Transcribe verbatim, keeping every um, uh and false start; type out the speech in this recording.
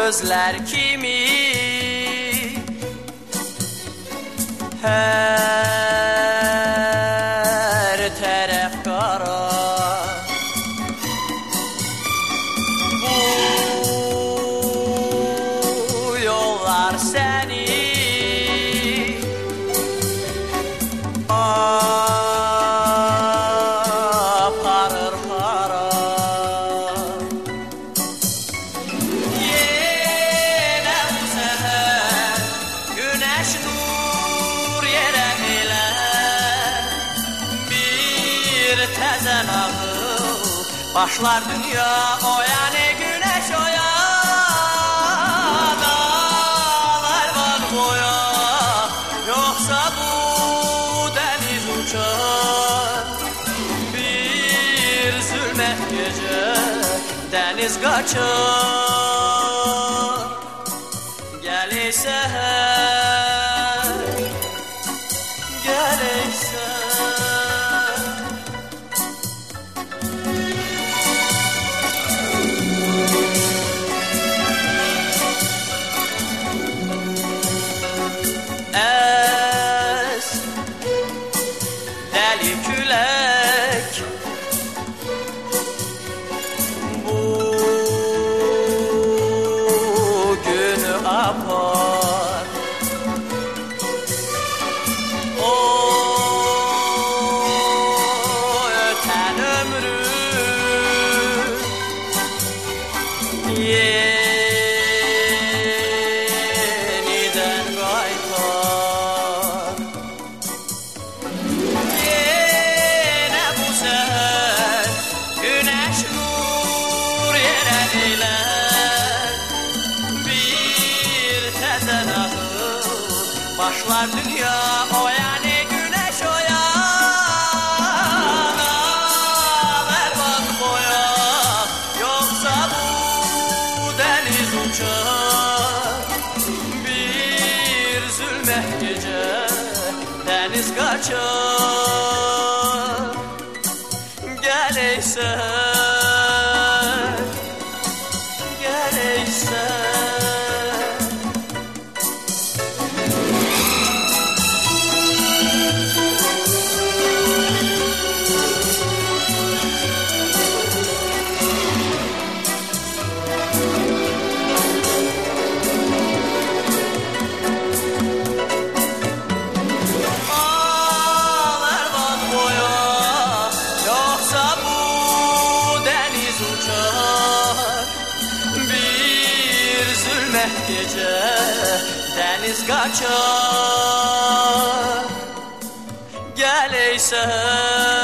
gözler kimi her taraf kara. Bu yollar seni aparır hara. Yine bu sefer güneş nur yere eler, bir tezen ağır başlar dünya oya, ne güneş oya. Dağlar var boya, yoksa bu deniz uçar. Bir zulmet gece deniz kaçar. Gel ey seher, gel ey seher. Es deli külek, bu günü apar. O öten ömrü yeniden kaytar. Yine bu seher güneş nur yere eler, bir tezen ağır başlar dünya oya, ne güneş oya. Dağlar bak boya, yoksa bu deniz uçar. Bir zulmet gece deniz kaçar. Gel ey seher, gel ey seher. Ağlar bak boya, yoksa bu deniz uçar. Bir zulmet gece deniz kaçar. Gel ey seher.